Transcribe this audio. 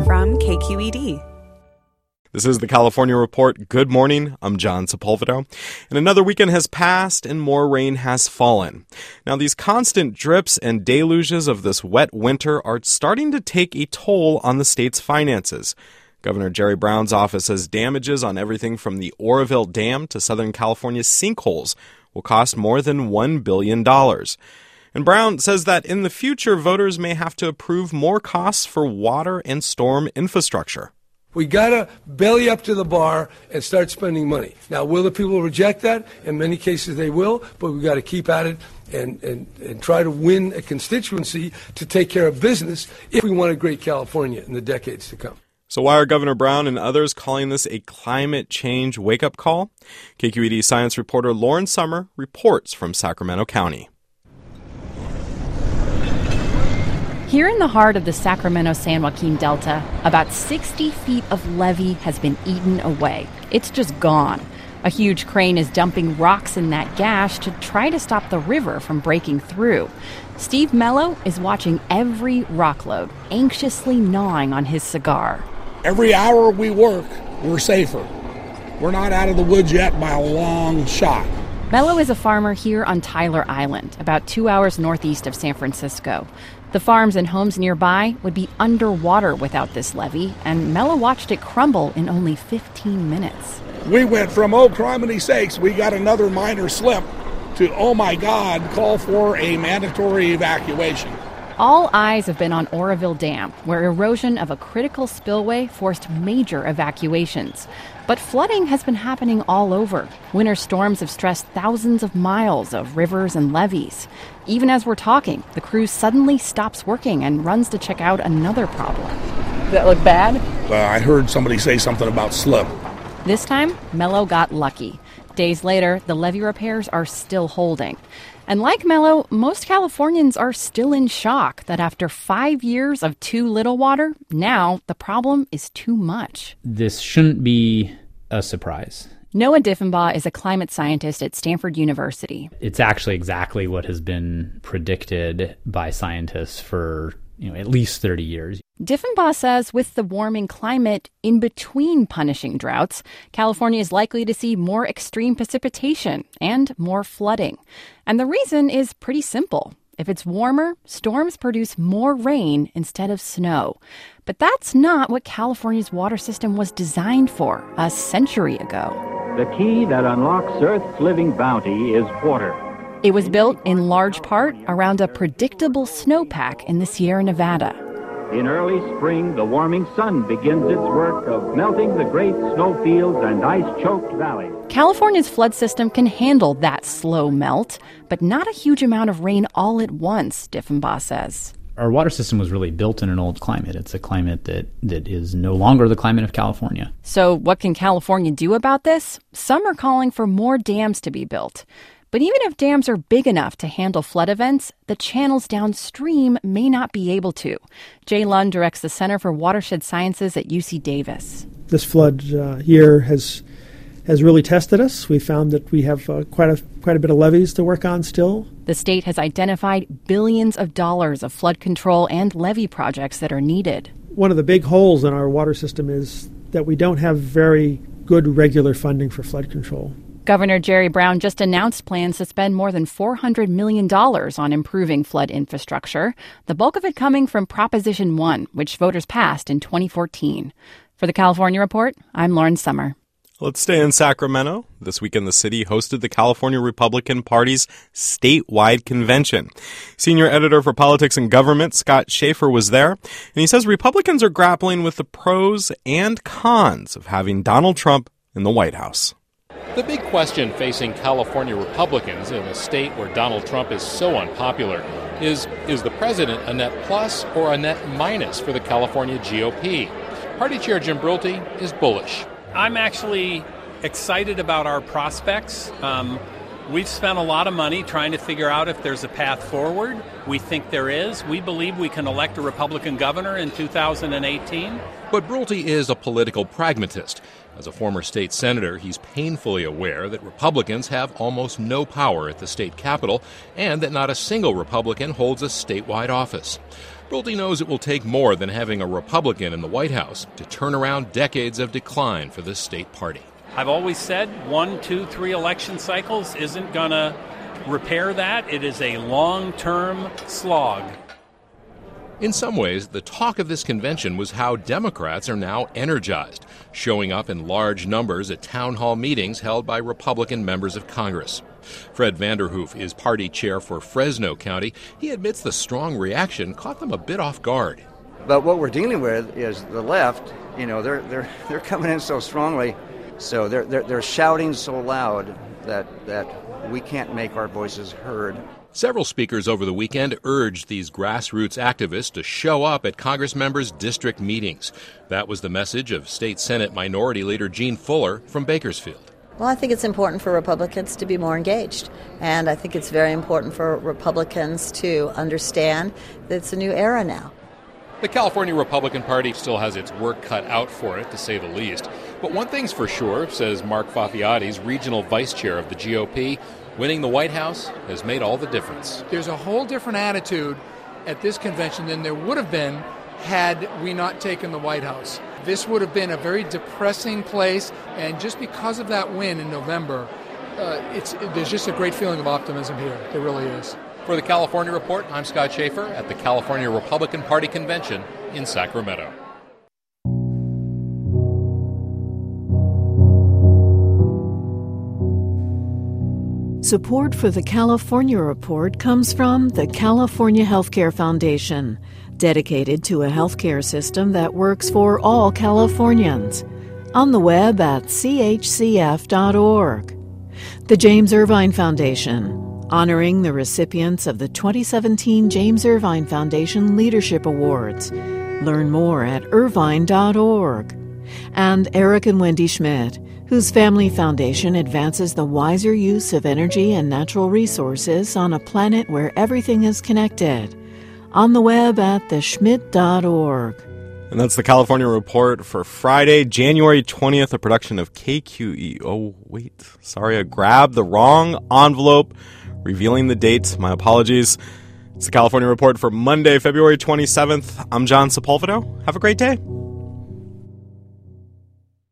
from KQED. This is the California Report. Good morning. I'm John Sepulveda. And another weekend has passed and more rain has fallen. Now, these constant drips and deluges of this wet winter are starting to take a toll on the state's finances. Governor Jerry Brown's office says damages on everything from the Oroville Dam to Southern California's sinkholes will cost more than $1 billion. And Brown says that in the future, voters may have to approve more costs for water and storm infrastructure. We got to belly up to the bar and start spending money. Now, will the people reject that? In many cases they will, but we got to keep at it and try to win a constituency to take care of business if we want a great California in the decades to come. So why are Governor Brown and others calling this a climate change wake-up call? KQED science reporter Lauren Sommer reports from Sacramento County. Here in the heart of the Sacramento-San Joaquin Delta, about 60 feet of levee has been eaten away. It's just gone. A huge crane is dumping rocks in that gash to try to stop the river from breaking through. Steve Mello is watching every rockload, anxiously gnawing on his cigar. Every hour we work, we're safer. We're not out of the woods yet by a long shot. Mello is a farmer here on Tyler Island, about 2 hours northeast of San Francisco. The farms and homes nearby would be underwater without this levee, and Mello watched it crumble in only 15 minutes. We went from, oh, criminy sakes, we got another minor slip, to, oh my God, call for a mandatory evacuation. All eyes have been on Oroville Dam, where erosion of a critical spillway forced major evacuations. But flooding has been happening all over. Winter storms have stressed thousands of miles of rivers and levees. Even as we're talking, the crew suddenly stops working and runs to check out another problem. Does that look bad? I heard somebody say something about slip. This time, Mello got lucky. Days later, the levee repairs are still holding. And like Mello, most Californians are still in shock that after 5 years of too little water, now the problem is too much. This shouldn't be a surprise. Noah Diffenbaugh is a climate scientist at Stanford University. It's actually exactly what has been predicted by scientists for at least 30 years. Diffenbaugh says with the warming climate in between punishing droughts, California is likely to see more extreme precipitation and more flooding. And the reason is pretty simple. If it's warmer, storms produce more rain instead of snow. But that's not what California's water system was designed for a century ago. The key that unlocks Earth's living bounty is water. It was built in large part around a predictable snowpack in the Sierra Nevada. In early spring, the warming sun begins its work of melting the great snowfields and ice-choked valleys. California's flood system can handle that slow melt, but not a huge amount of rain all at once, Diffenbaugh says. Our water system was really built in an old climate. It's a climate that is no longer the climate of California. So what can California do about this? Some are calling for more dams to be built. But even if dams are big enough to handle flood events, the channels downstream may not be able to. Jay Lund directs the Center for Watershed Sciences at UC Davis. This flood year has really tested us. We found that we have quite a bit of levees to work on still. The state has identified billions of dollars of flood control and levee projects that are needed. One of the big holes in our water system is that we don't have very good regular funding for flood control. Governor Jerry Brown just announced plans to spend more than $400 million on improving flood infrastructure, the bulk of it coming from Proposition 1, which voters passed in 2014. For the California Report, I'm Lauren Sommer. Let's stay in Sacramento. This weekend, the city hosted the California Republican Party's statewide convention. Senior editor for Politics and Government, Scott Schaefer, was there, and he says Republicans are grappling with the pros and cons of having Donald Trump in the White House. The big question facing California Republicans in a state where Donald Trump is so unpopular is the president a net plus or a net minus for the California GOP? Party Chair Jim Brulte is bullish. I'm actually excited about our prospects. We've spent a lot of money trying to figure out if there's a path forward. We think there is. We believe we can elect a Republican governor in 2018. But Brulte is a political pragmatist. As a former state senator, he's painfully aware that Republicans have almost no power at the state capitol and that not a single Republican holds a statewide office. Brulte knows it will take more than having a Republican in the White House to turn around decades of decline for the state party. I've always said 1, 2, 3 election cycles isn't going to repair that. It is a long-term slog. In some ways, the talk of this convention was how Democrats are now energized, showing up in large numbers at town hall meetings held by Republican members of Congress. Fred Vanderhoof is party chair for Fresno County. He admits the strong reaction caught them a bit off guard. But what we're dealing with is the left. You know, they're coming in so strongly, so they're shouting so loud that we can't make our voices heard. Several speakers over the weekend urged these grassroots activists to show up at Congress members' district meetings. That was the message of State Senate Minority Leader Gene Fuller from Bakersfield. Well, I think it's important for Republicans to be more engaged, and I think it's very important for Republicans to understand that it's a new era now. The California Republican Party still has its work cut out for it, to say the least. But one thing's for sure, says Mark Fafiades, regional vice chair of the GOP, winning the White House has made all the difference. There's a whole different attitude at this convention than there would have been had we not taken the White House. This would have been a very depressing place, and just because of that win in November, there's just a great feeling of optimism here. There really is. For the California Report, I'm Scott Schaefer at the California Republican Party Convention in Sacramento. Support for the California Report comes from the California Healthcare Foundation, dedicated to a healthcare system that works for all Californians. On the web at chcf.org. The James Irvine Foundation, honoring the recipients of the 2017 James Irvine Foundation Leadership Awards. Learn more at irvine.org. And Eric and Wendy Schmidt, whose family foundation advances the wiser use of energy and natural resources on a planet where everything is connected. On the web at theschmidt.org. And that's the California Report for Friday, January 20th, a production of KQE. Oh, wait. Sorry, I grabbed the wrong envelope, revealing the date. My apologies. It's the California Report for Monday, February 27th. I'm John Sepulveda. Have a great day.